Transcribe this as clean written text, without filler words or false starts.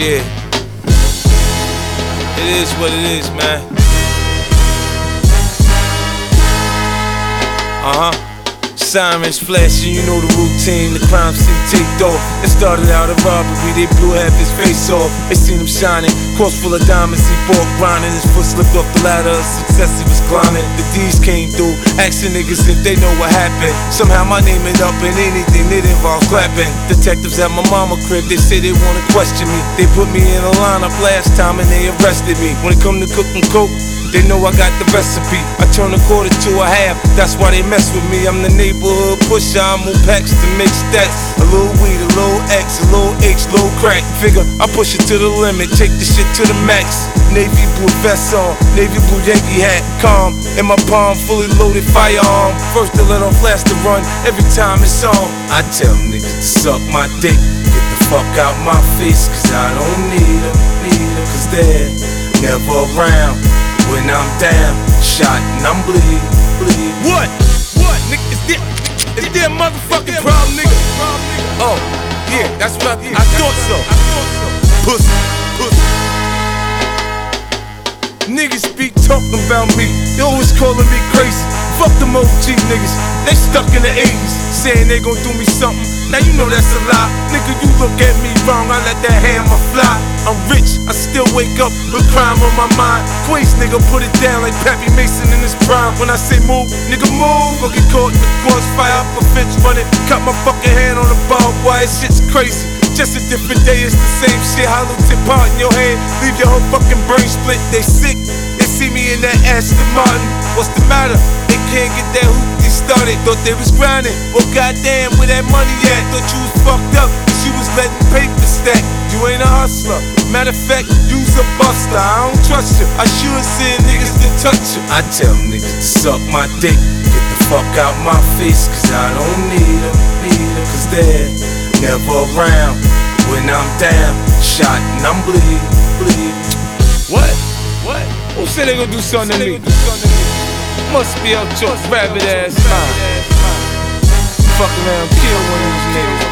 Yeah. It is what it is, man. Sirens flashing, you know the routine. The crime scene taped off. It started out a robbery, they blew half his face off. They seen him shining, cross full of diamonds, he bought grinding. His foot slipped off the ladder of success, he was climbing. The D's came through, asking niggas if they know what happened. Somehow my name ended up in anything that involved clapping. Detectives at my mama crib, they say they wanna question me. They put me in a lineup last time and they arrested me. When it come to cooking coke, they know I got the recipe. I turn a quarter to a half, that's why they mess with me. I'm the neighborhood pusher, I move packs to make stacks. A little weed, a little X, a little H, little crack. Figure, I push it to the limit, take the shit to the max. Navy blue vest on, navy blue Yankee hat, calm. In my palm, fully loaded firearm. First to let off, last to run, every time it's on. I tell niggas to suck my dick, get the fuck out my face, cause I don't need them, cause they're never around. When I'm down, shot and I'm bleed. What? Nigga, is there a motherfucking problem, nigga? Oh, yeah, that's what I thought so. Pussy. Niggas be talking about me, they always calling me crazy. Fuck them OG niggas, they stuck in the 80s, saying they gon' do me something. Now you know that's a lie. Nigga, you look at me wrong, I let that hammer fly. I'm rich, I still wake up with crime on my mind. Queens nigga, put it down like Pappy Mason in his prime. When I say move, nigga move, or get caught in the crossfire up a fence running. Cut my fucking hand on the barbed wire, shit's crazy. Just a different day, it's the same shit. Hollow tip out in your head, leave your whole fucking brain split. They sick, they see me in that Aston Martin. What's the matter? They can't get that hoopty started. Thought they was grinding, well goddamn, where that money at? Thought you was fucked up, cause you was letting paper stack. You ain't a hustler, matter of fact, you's a buster. I don't trust you, I sure send niggas to touch you. I tell niggas to suck my dick, get the fuck out my face, cause I don't need them, cause they're never around. When I'm down, shot and I'm bleed. What? Who said they gon' do something to me? Must be out your rabbit ass mind. Fuck around, kill one of these niggas.